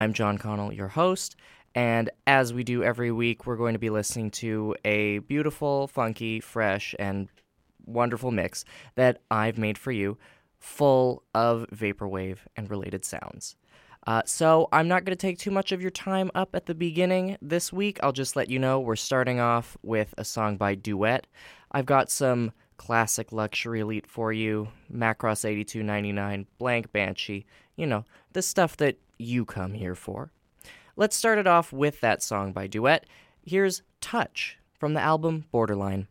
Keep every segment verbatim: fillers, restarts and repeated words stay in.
I'm John Connell, your host, and as we do every week, we're going to be listening to a beautiful, funky, fresh, and wonderful mix that I've made for you, full of vaporwave and related sounds. Uh, so I'm not going to take too much of your time up at the beginning this week. I'll just let you know we're starting off with a song by Duet. I've got some classic luxury elite for you, Macross eighty-two ninety-nine, Blank Banshee, you know, the stuff that you come here for. Let's start it off with that song by Duet. Here's Touch from the album Borderline.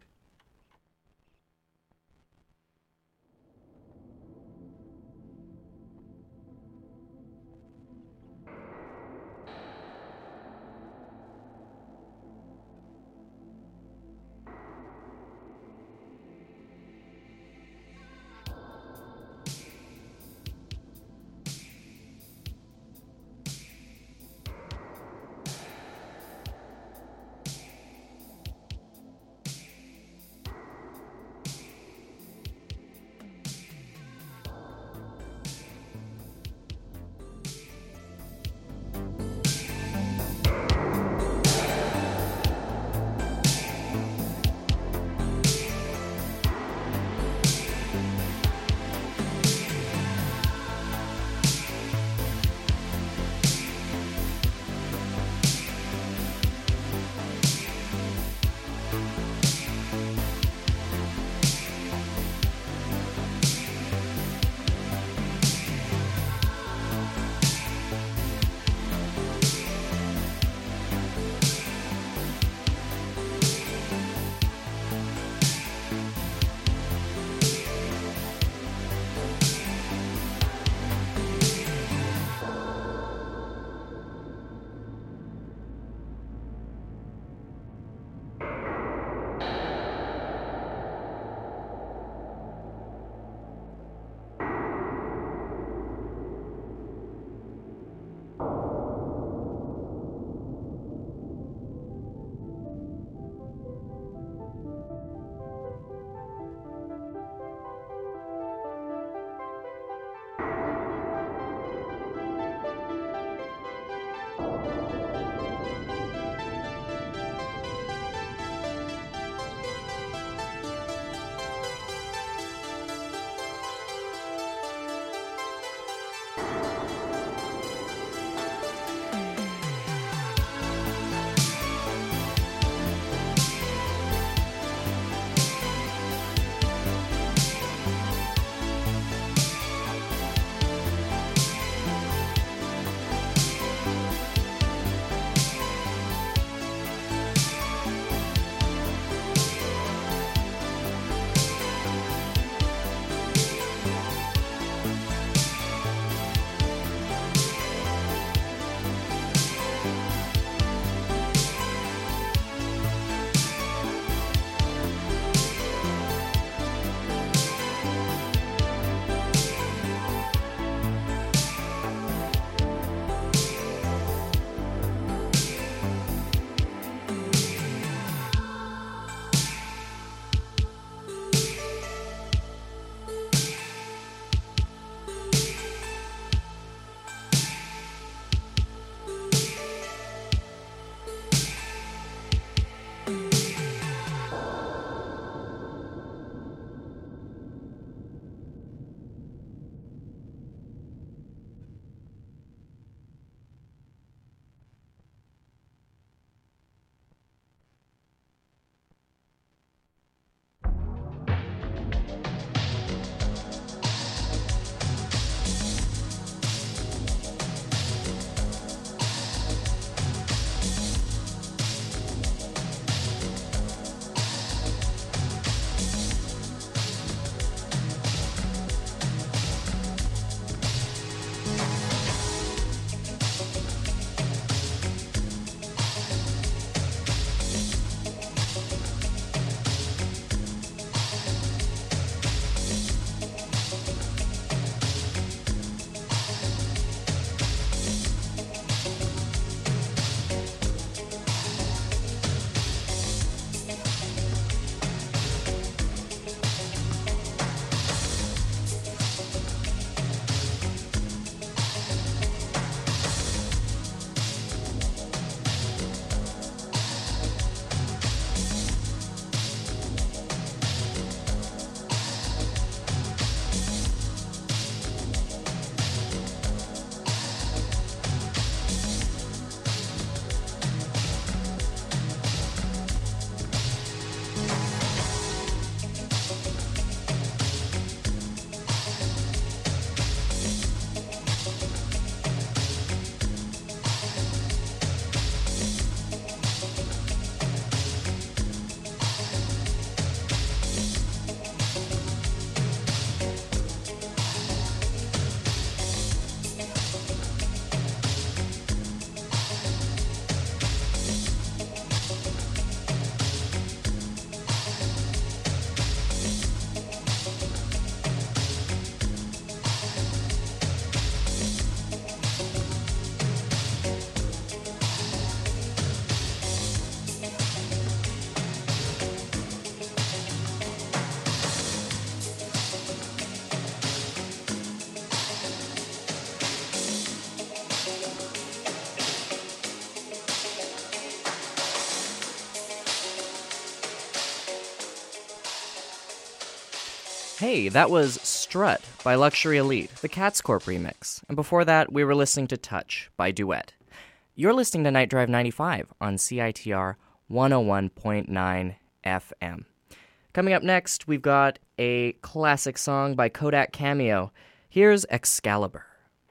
Hey, that was Strut by Luxury Elite, the Cats Corp remix. And before that, we were listening to Touch by Duet. You're listening to Night Drive ninety-five on C I T R one oh one point nine F M. Coming up next, we've got a classic song by Kodak Cameo. Here's Excalibur.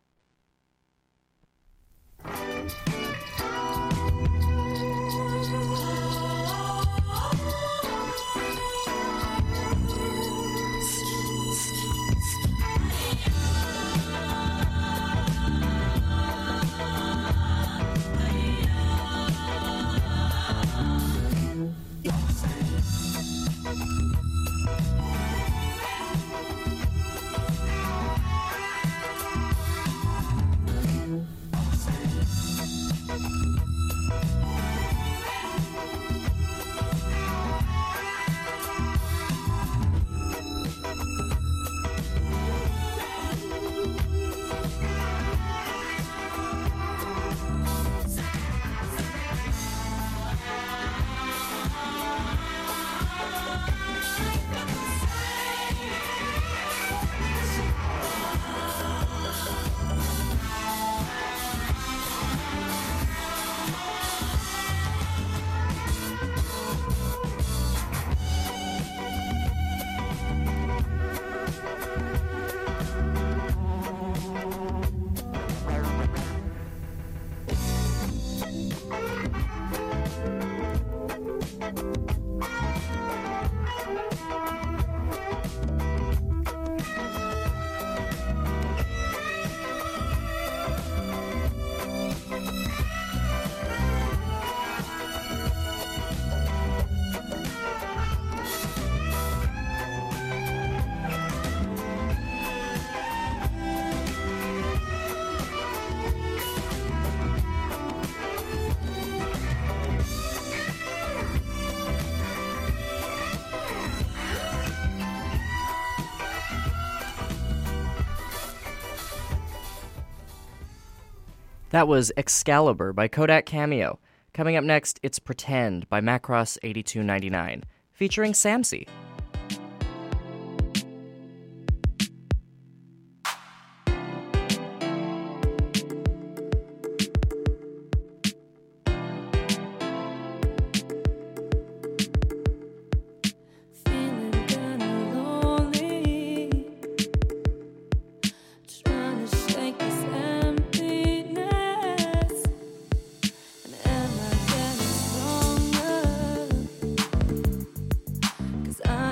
That was Excalibur by Kodak Cameo. Coming up next, it's Pretend by Macross eighty-two ninety-nine, featuring Samsy. I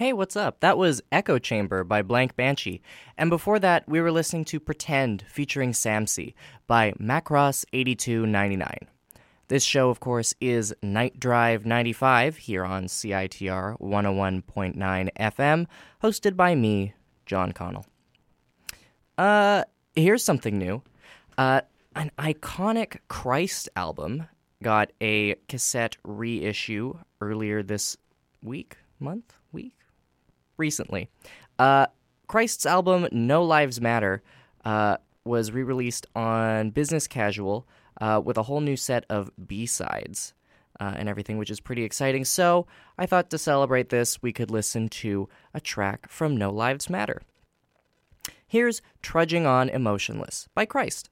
Hey, what's up? That was Echo Chamber by Blank Banshee. And before that, we were listening to Pretend featuring Samsey by Macross eighty-two ninety-nine. This show, of course, is Night Drive ninety-five here on C I T R one oh one point nine F M, hosted by me, John Connell. Uh, here's something new. Uh, an iconic Christ album got a cassette reissue earlier this week, month, week? Recently. Uh, Christ's album No Lives Matter uh, was re-released on Business Casual uh, with a whole new set of B-sides uh, and everything, which is pretty exciting. So I thought to celebrate this, we could listen to a track from No Lives Matter. Here's Trudging On Emotionless by Christ.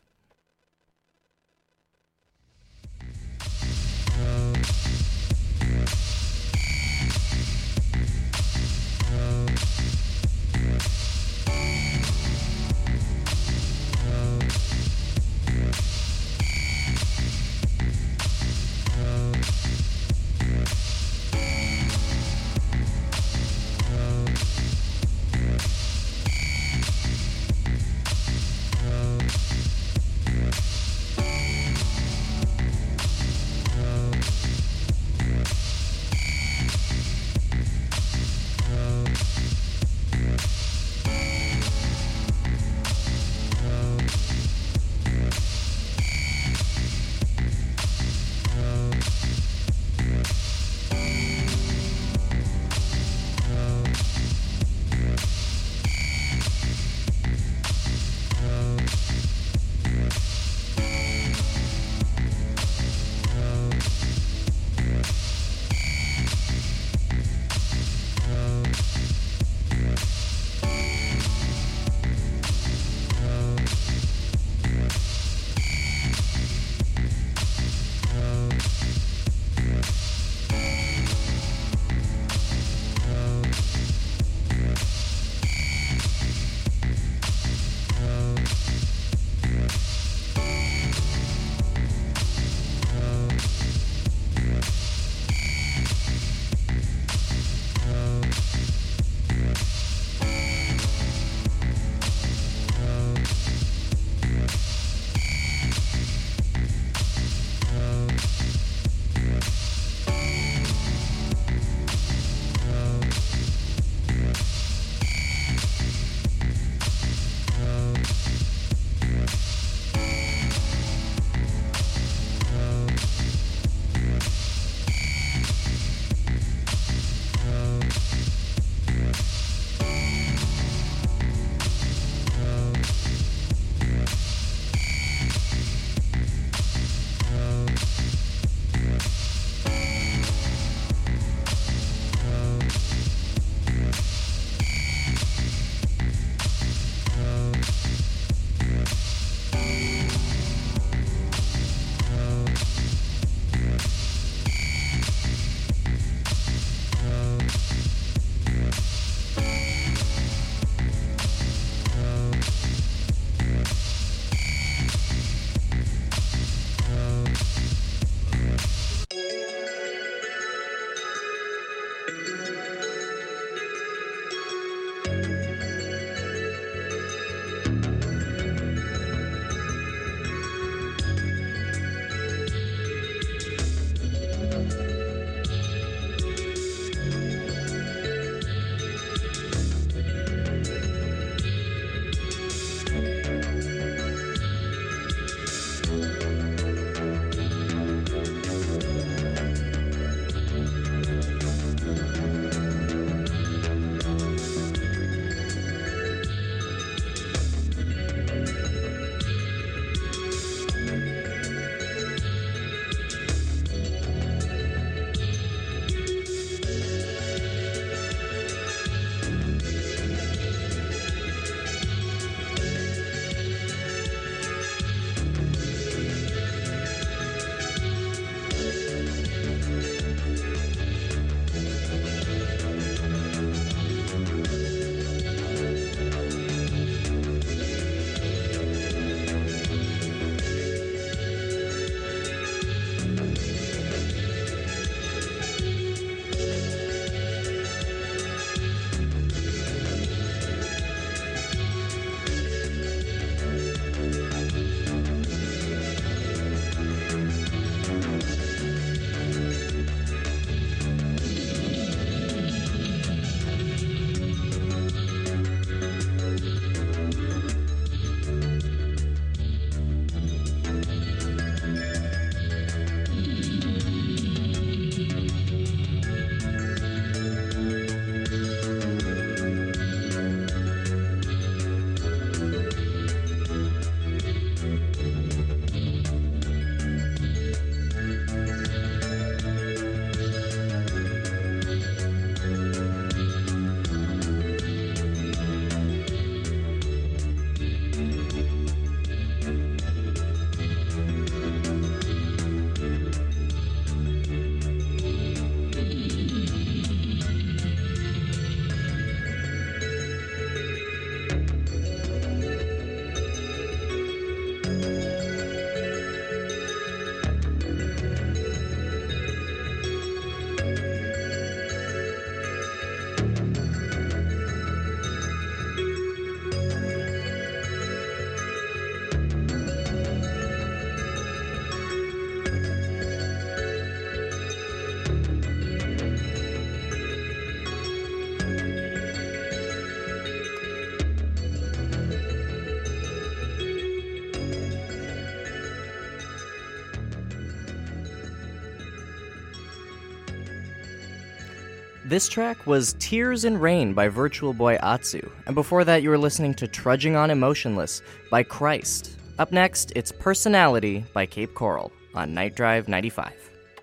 This track was Tears in Rain by Virtual Boy Atsu, and before that you were listening to Trudging on Emotionless by Christ. Up next, it's Personality by Cape Coral on Night Drive ninety-five.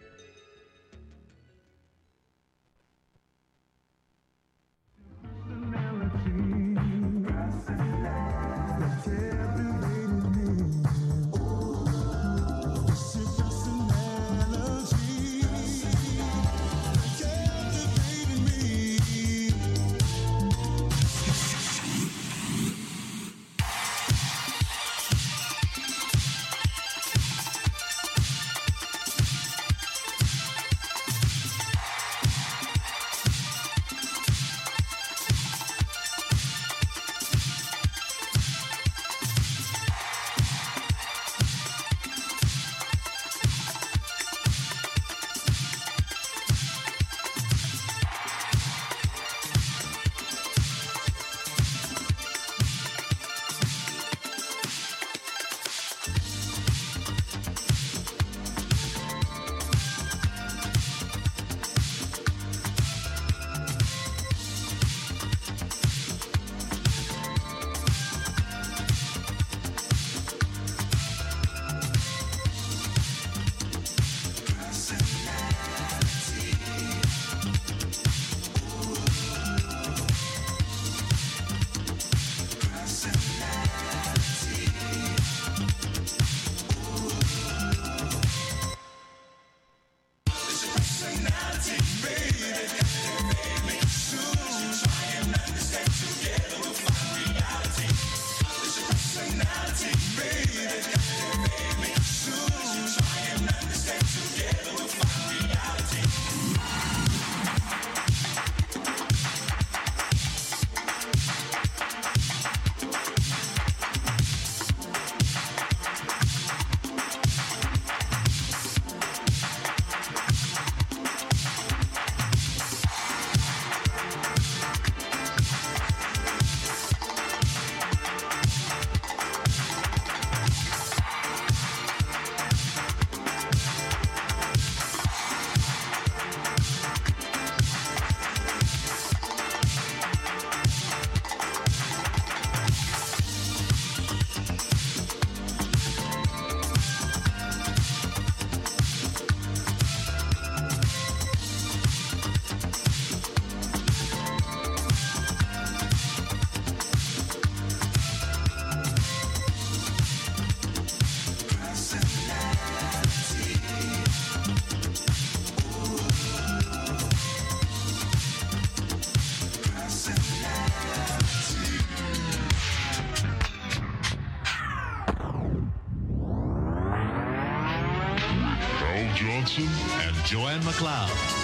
Johnson and Joanne McLeod.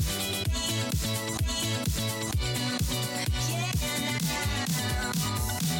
Yeah.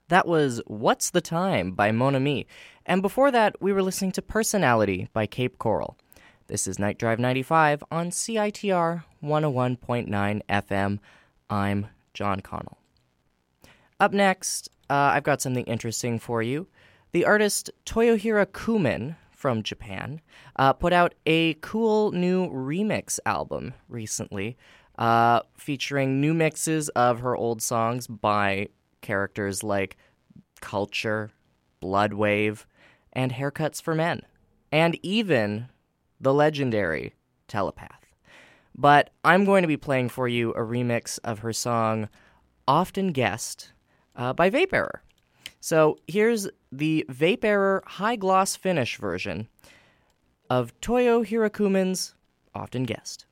That was What's the Time by Mon Ami. And before that, we were listening to Personality by Cape Coral. This is Night Drive ninety-five on C I T R one oh one point nine F M. I'm John Connell. Up next, uh, I've got something interesting for you. The artist Toyohiro Kumin from Japan uh, put out a cool new remix album recently, uh, featuring new mixes of her old songs by characters like Culture, Bloodwave, and Haircuts for Men, and even the legendary Telepath. But I'm going to be playing for you a remix of her song Often Guessed uh, by Vapebearer. So here's the Vapebearer High Gloss Finish version of Toyo Hirakumen's Often Guessed.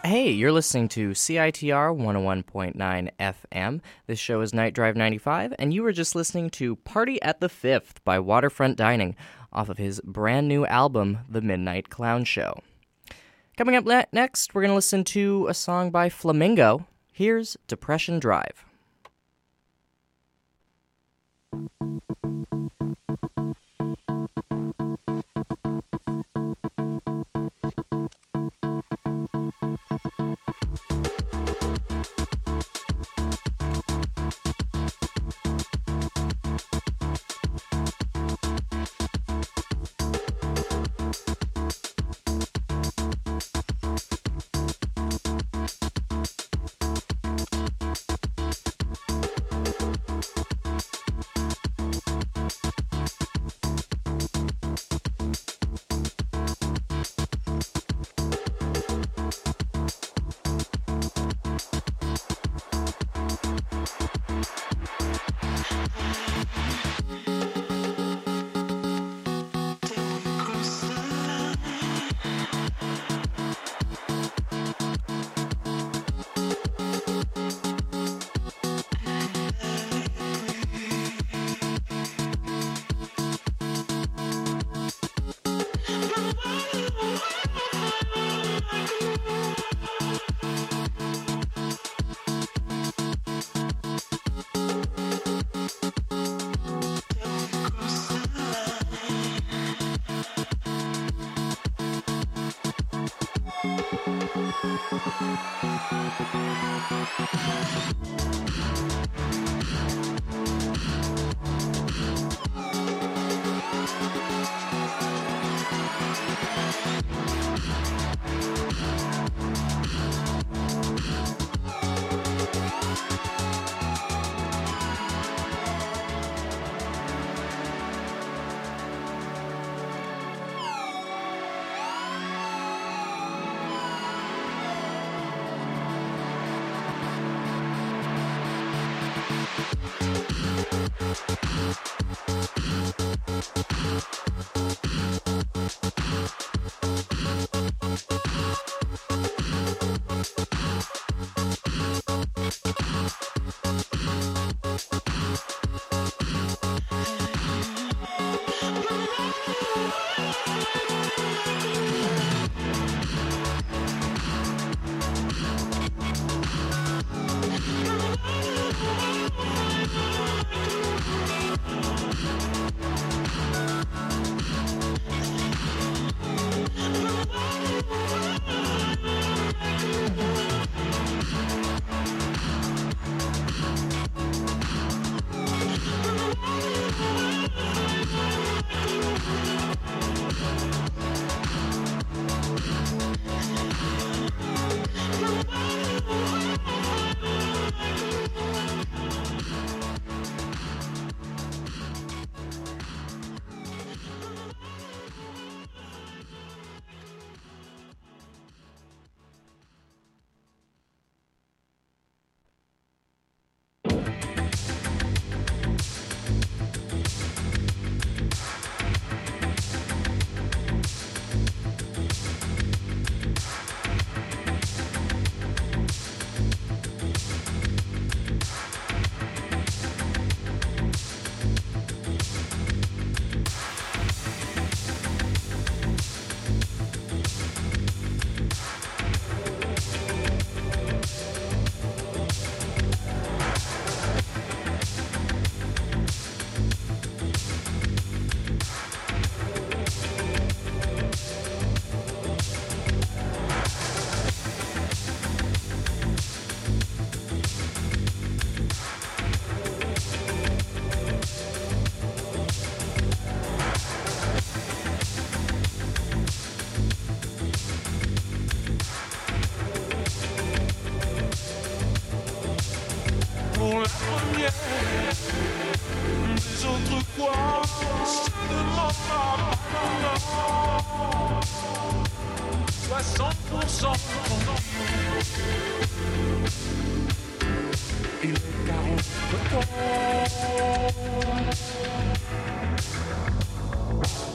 Hey, you're listening to C I T R one oh one point nine F M. This show is Night Drive ninety-five, and you were just listening to Party at the Fifth by Waterfront Dining off of his brand new album, The Midnight Clown Show. Coming up ne- next, we're going to listen to a song by Flamingo. Here's Depression Drive. des autres fois, je te demande pas pardon. soixante pour cent et les quarante pour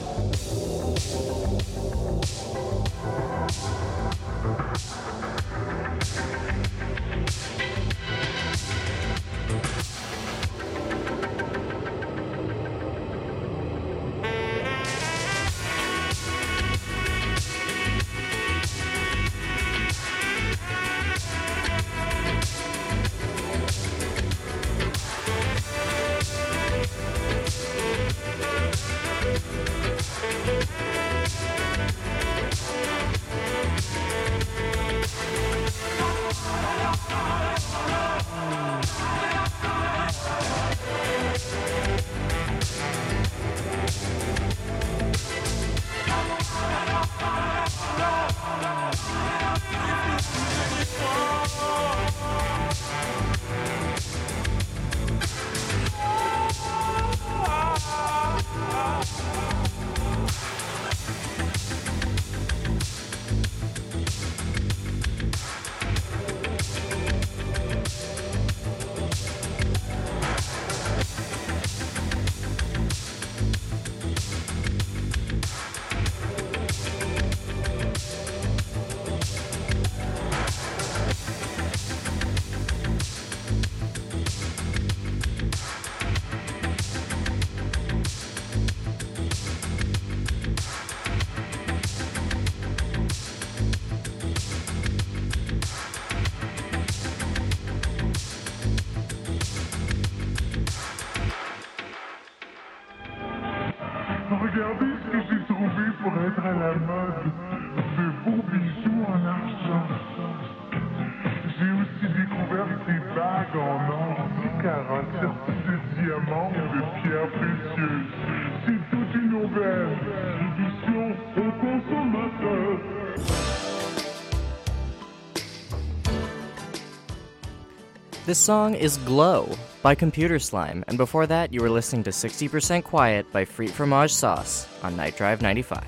toi. Regardez ce que j'ai trouvé pour être à la mode. De beaux bijoux en argent. J'ai aussi découvert des bagues en or, des carottes sorties de diamants ou de pierres précieuses. C'est toute une aubaine. Édition aux consommateurs. This song is Glow by Computer Slime, and before that you were listening to sixty percent Quiet by Frite Fromage Sauce on Night Drive ninety-five.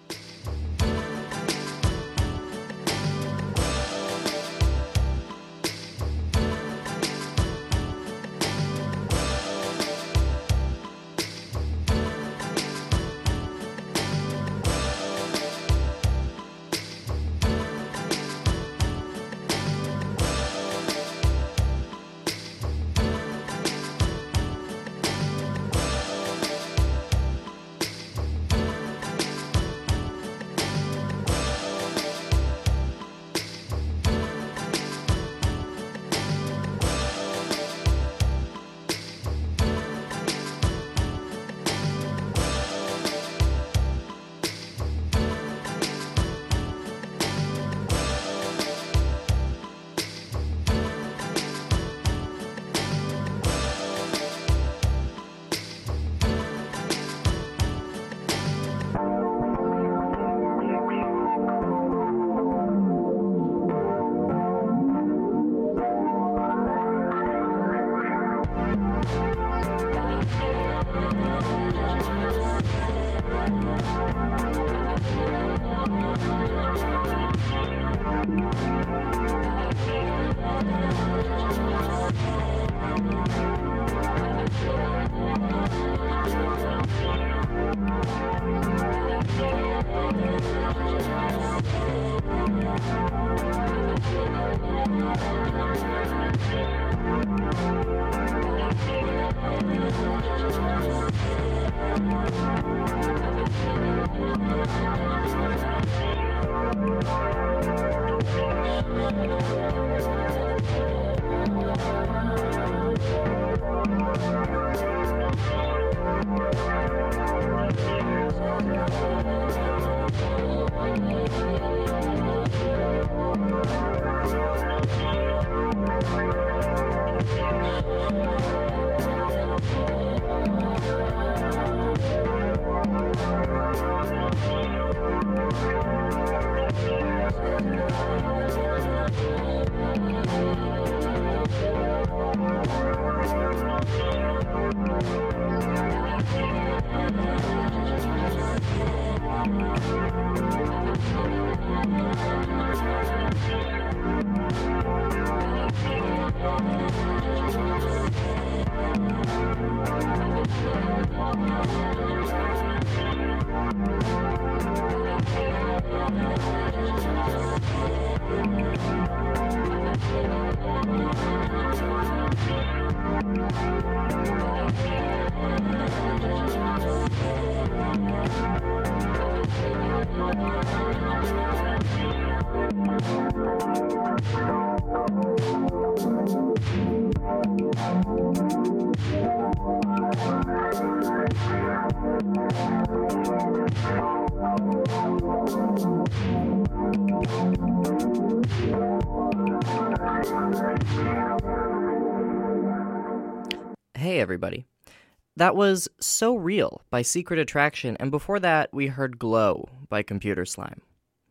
Hey everybody. That was So Real by Secret Attraction, and before that we heard Glow by Computer Slime.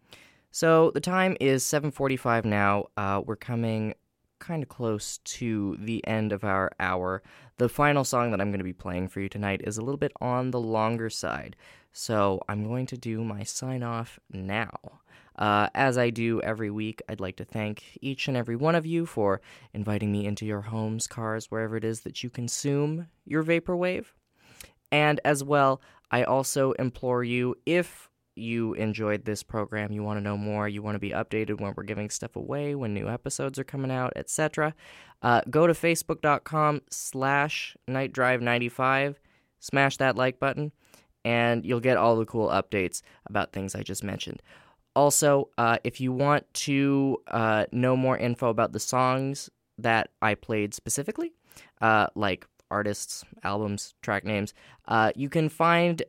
So the time is seven forty-five now. Uh, we're coming kind of close to the end of our hour. The final song that I'm going to be playing for you tonight is a little bit on the longer side, so I'm going to do my sign-off now. Uh, as I do every week, I'd like to thank each and every one of you for inviting me into your homes, cars, wherever it is that you consume your Vaporwave. And as well, I also implore you, if you enjoyed this program, you want to know more, you want to be updated when we're giving stuff away, when new episodes are coming out, et cetera, uh, go to facebook.com slash nightdrive95, smash that like button, and you'll get all the cool updates about things I just mentioned. Also, uh, if you want to uh, know more info about the songs that I played specifically, uh, like artists, albums, track names, uh, you can find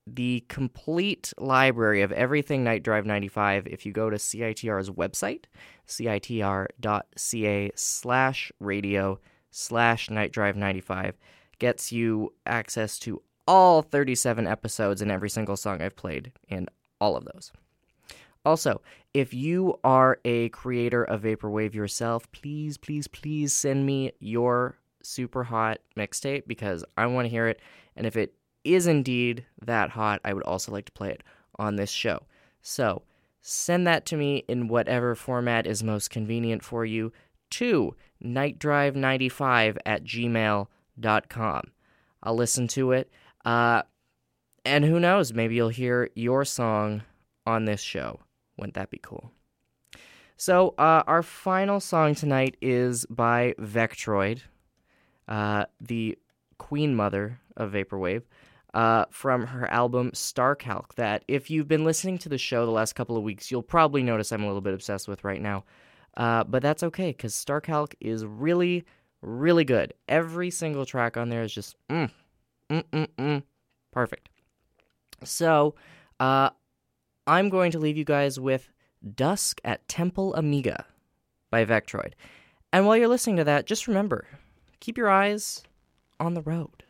the complete library of everything Night Drive ninety-five if you go to C I T R's website, citr.ca slash radio slash Night Drive ninety-five, gets you access to all thirty-seven episodes and every single song I've played in all of those. Also, if you are a creator of Vaporwave yourself, please, please, please send me your super hot mixtape because I want to hear it. And if it is indeed that hot, I would also like to play it on this show. So send that to me in whatever format is most convenient for you to night drive ninety-five at gmail dot com. I'll listen to it. Uh, and who knows, maybe you'll hear your song on this show. Wouldn't that be cool? So, uh, our final song tonight is by Vectroid, uh, the queen mother of Vaporwave, uh, from her album Starcalc, that if you've been listening to the show the last couple of weeks, you'll probably notice I'm a little bit obsessed with right now. Uh, but that's okay, because Starcalc is really, really good. Every single track on there is just, mm, mm, mm, mm, perfect. So, uh, I'm going to leave you guys with Dusk at Temple Amiga by Vectroid. And while you're listening to that, just remember, keep your eyes on the road.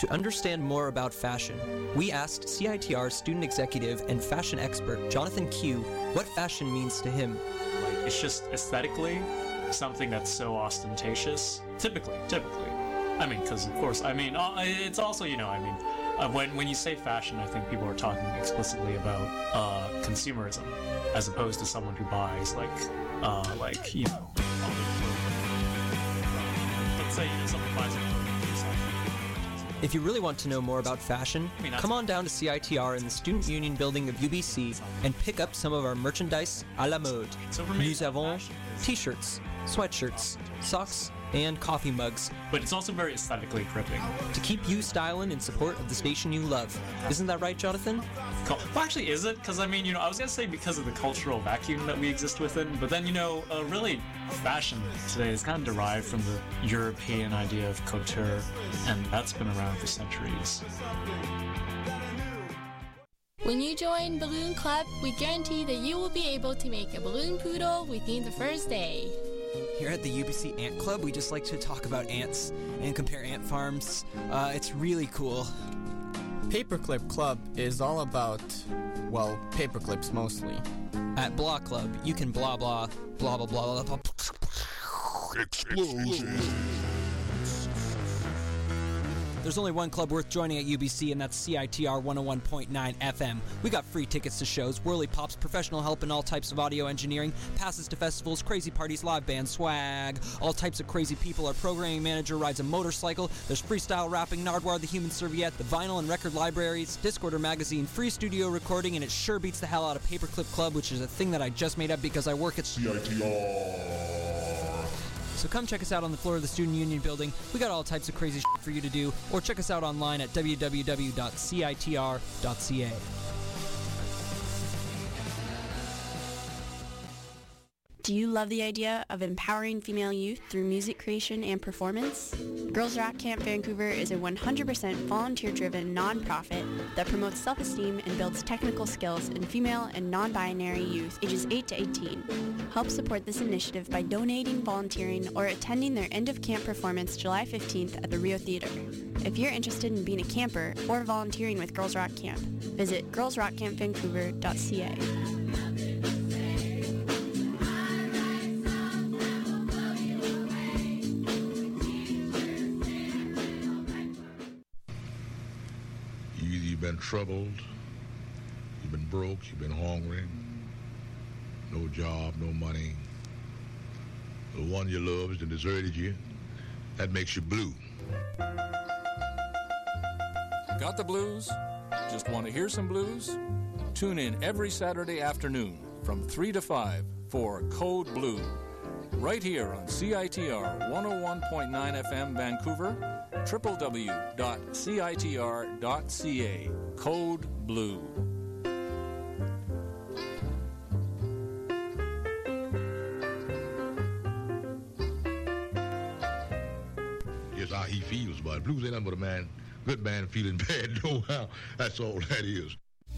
To understand more about fashion, we asked C I T R student executive and fashion expert Jonathan Q what fashion means to him. Like, it's just aesthetically something that's so ostentatious. Typically, typically. I mean, because of course, I mean, uh, it's also, you know, I mean, uh, when when you say fashion, I think people are talking explicitly about uh, consumerism, as opposed to someone who buys like, uh, like you know, all the clothing. Let's say you know someone buys a clothing. If you really want to know more about fashion, I mean, come on down to C I T R in the Student Union building of U B C and pick up some of our merchandise à la mode. So for me, Nous avons fashion is- t-shirts, sweatshirts, socks, and coffee mugs But it's also very aesthetically gripping. to keep you styling in support of the station you love. Isn't that right, Jonathan? Cul- Well, actually, is it? Because I mean, you know, I was gonna say because of the cultural vacuum that we exist within, but then you know, uh, really, fashion today is kind of derived from the European idea of couture, and that's been around for centuries. When you join Balloon Club, we guarantee that you will be able to make a balloon poodle within the first day. Here at the U B C Ant Club, we just like to talk about ants and compare ant farms. Uh, it's really cool. Paperclip Club is all about, well, paperclips mostly. At Blah Club, you can blah blah, blah blah blah blah blah. Explosion. There's only one club worth joining at U B C, and that's C I T R one oh one point nine F M. We got free tickets to shows, whirly pops, professional help in all types of audio engineering, passes to festivals, crazy parties, live band swag, all types of crazy people. Our programming manager rides a motorcycle. There's freestyle rapping, Nardwar the Human Serviette, the vinyl and record libraries, Discorder magazine, free studio recording, and it sure beats the hell out of Paperclip Club, which is a thing that I just made up because I work at C I T R. So come check us out on the floor of the Student Union building. We got all types of crazy shit for you to do, or check us out online at w w w dot c i t r dot c a. Do you love the idea of empowering female youth through music creation and performance? Girls Rock Camp Vancouver is a one hundred percent volunteer-driven nonprofit that promotes self-esteem and builds technical skills in female and non-binary youth ages eight to eighteen. Help support this initiative by donating, volunteering, or attending their end-of-camp performance July fifteenth at the Rio Theatre. If you're interested in being a camper or volunteering with Girls Rock Camp, visit girls rock camp vancouver dot c a. You've been troubled, you've been broke, you've been hungry, no job, no money. The one you loved and deserted you, that makes you blue. Got the blues? Just want to hear some blues? Tune in every Saturday afternoon from three to five for Code Blue, right here on C I T R one oh one point nine F M Vancouver, w w w dot c i t r dot c a. Code Blue. Just how he feels about it. Blues ain't nothing but a man, good man feeling bad. No how. That's all that is.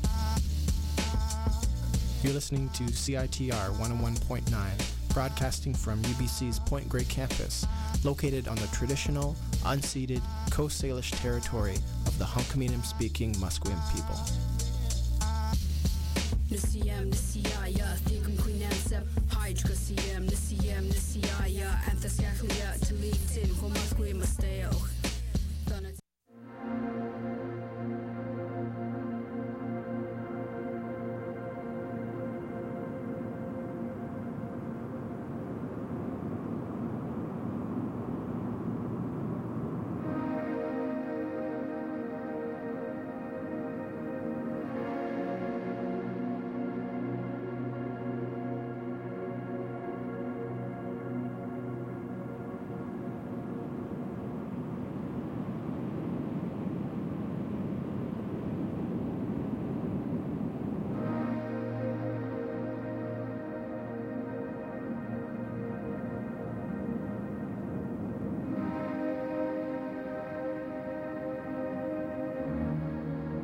You're listening to C I T R one oh one point nine, broadcasting from U B C's Point Grey campus, located on the traditional, unceded Coast Salish territory of the Hunkaminam-speaking Musqueam people. Nisiyam nisiyaya thikum quinansep hydra siyam nisiyam nisiyaya anthasyakuya talitin homasquim masteo